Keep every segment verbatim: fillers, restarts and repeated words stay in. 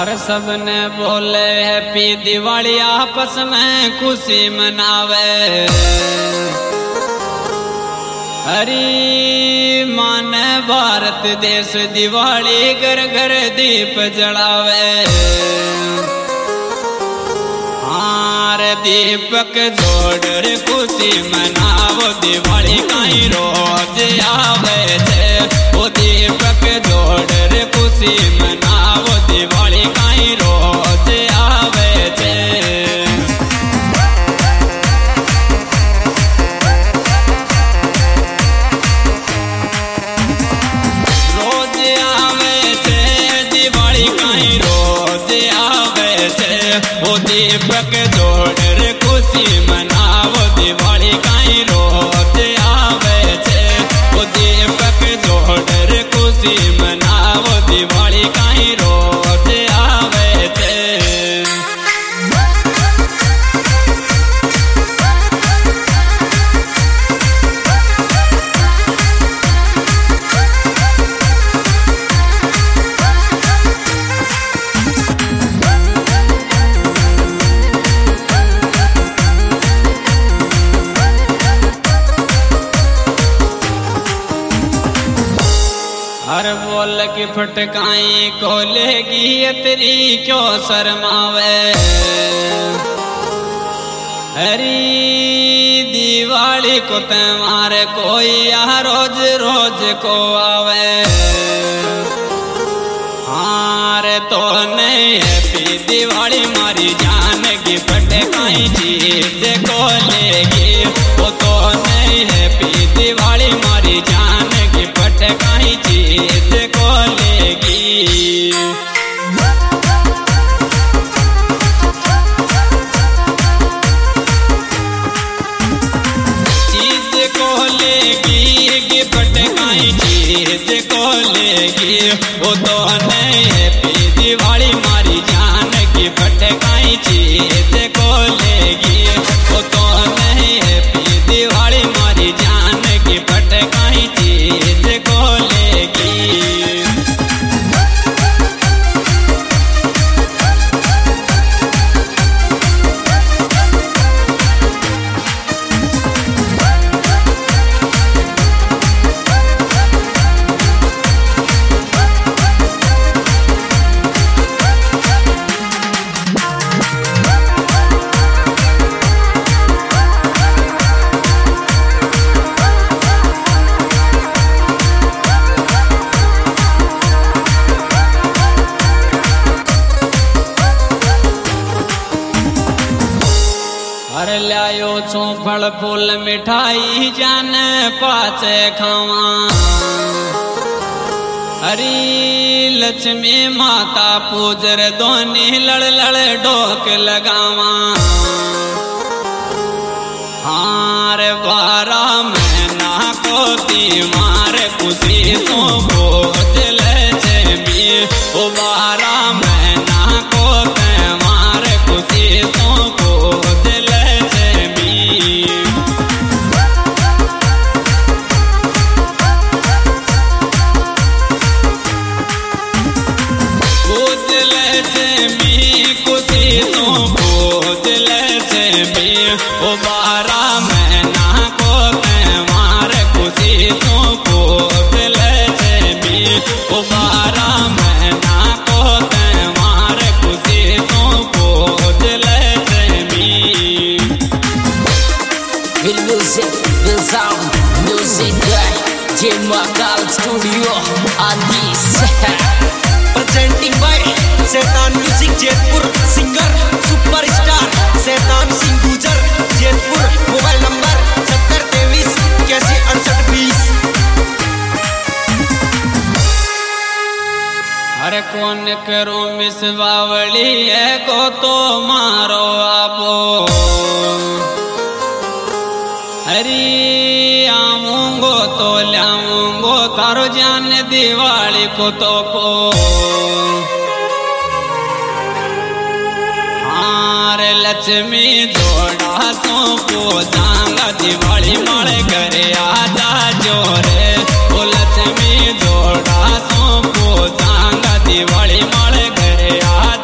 हर सबने बोले हैप्पी दिवाली आपस में खुशी मनावे। हरी माने भारत देश दिवाली घर घर दीप जलावे। हार दीपक जोड़ खुशी मनावो दिवाली कहीं रोज आवे छे। वो दीपक जोड़ खुशी मनावो दिवाली कहीं रोज आवे छे। रोज आवे छे दिवाली कहीं रोज आवे छे। वो दीपक जोड़ खुशी मनावो दिवाली कहीं रोज आवे छे। वो दीपक जोड़ खुशी मनावो दिवाली कहीं रोज आवे छे। हर बोल की फटकाई को लेगी तेरी क्यों शर्मावे। हरी दिवाली को त्योहार कोई यहाँ रोज रोज को आवे। हार तो नहीं हैप्पी दिवाली मारी जान की फटकाई चीज को लेगी। वो तो नहीं हैप्पी दिवाली मारी जान की फटकाई चीज को लेगी। चीज को लेगी कि फटकाई चीज को लेगी। वो तो नहीं हैप्पी दिवाली मारी जान की फटकाई चीज को लेगी। वो तो नहीं हैप्पी दिवाली मारी जान की फटकाई चीज को लेगी। हर लायो छो फल फूल मिठाई जान पाचे खावा। हरी लक्ष्मी माता पूजर दोनी लड़ लड़ डोक लगावा। हार बारह महीना को तीमार खुशी तो बोझ ले भी। ओ बारह महीना को त्योहार खुशी तो बोझ ले ओ बारह महीना को त्योहार खुशी तो बोझ ले भी। ओ बारह महीना को त्योहार खुशी तो बोझ ले भी। Will music, will sound, music guy, J Makal Studio on this. Presenting by Setan Music Jaipur, singer superstar Setan Singh Gujar Jaipur. Mobile number सत्तर तेईस इक्यासी अड़सठ बीस। अरे कौन करो मिस बावली है को तो मारो आपो। हरी आऊंगो तो लाऊंगो तारो जान दिवाली को तो को। हार लक्ष्मी जोड़ा तो को जांगा दिवाली मारे घरे आजा जोरे। ओ लक्ष्मी जोड़ा तो को जांगा दिवाली मारे घरे आजा।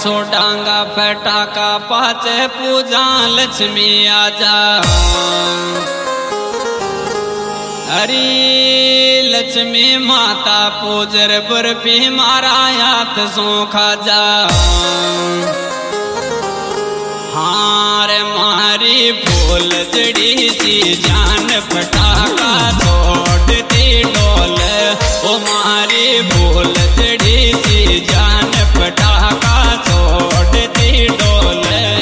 पाछो डांगा फटाका पाचे पूजा लक्ष्मी आजा हरी लक्ष्मी माता पूजर बर्फी मारा हाथ सो खाजा हार मारी फूल जड़ी सी जान फटाका छोड़ती डोल ओ मारी फूल जड़ी सी जान फटाका छोड़ती डोल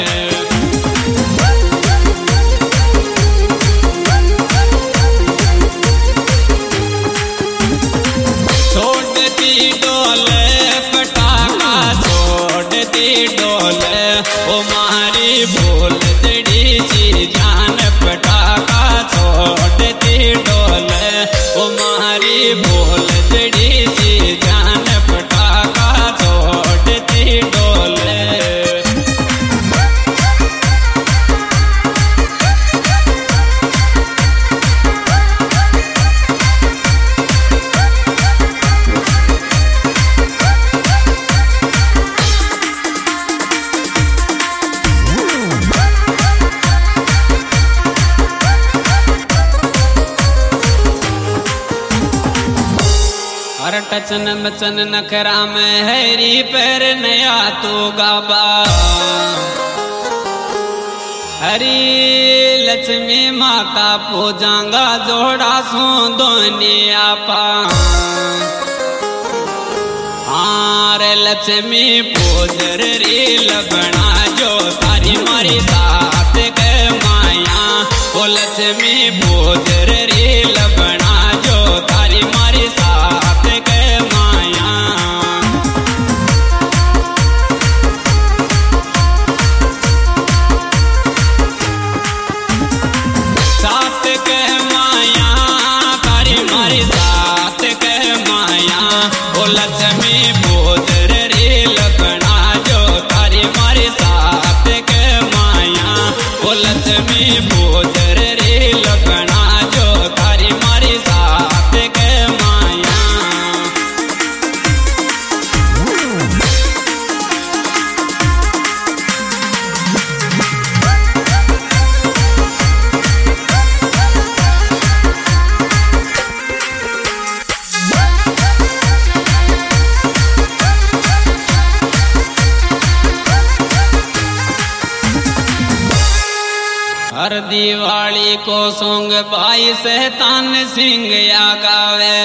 छोड़ती डोल फटाका छोड़ती डोल ओ मारी फूल जड़ी सी जान फटाका छोड़ती डोल ओ मारी फूल जड़ी सी जान फटाका छोड़ती डोल टचन मचन नखरा में हैरी पैर नया तो गाबा हरी लक्ष्मी माता पूजांगा जोड़ा सो दोनी आपा हार लक्ष्मी पूजर रे लबना जो तारी मारी साथ के माया ओ लक्ष्मी पूजर रे लबना जो तारी मारी साथ के माया साथ के माया तारी मारी साथ के माया ओ लक्ष्मी पूजर रे लगना जो तारी मारी साथ के माया ओ लक्ष्मी पूजर रे लगना जो तारी मारी साथ के माया हर दिवाली को सोंग बाई शैतान सिंह या गावे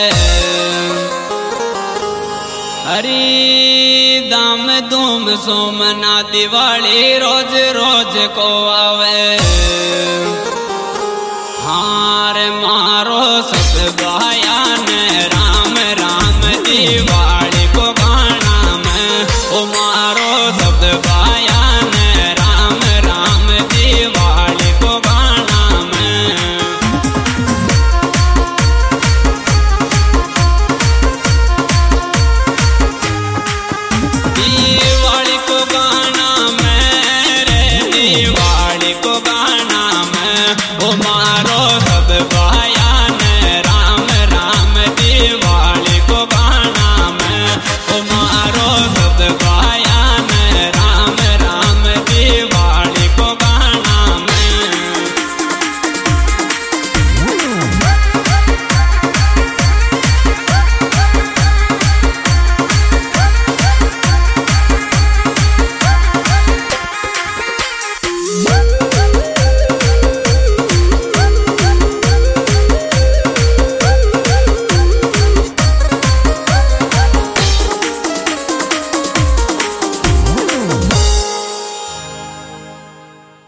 हरी दाम धूम सोमना दिवाली रोज रोज को आवे हार मारो सब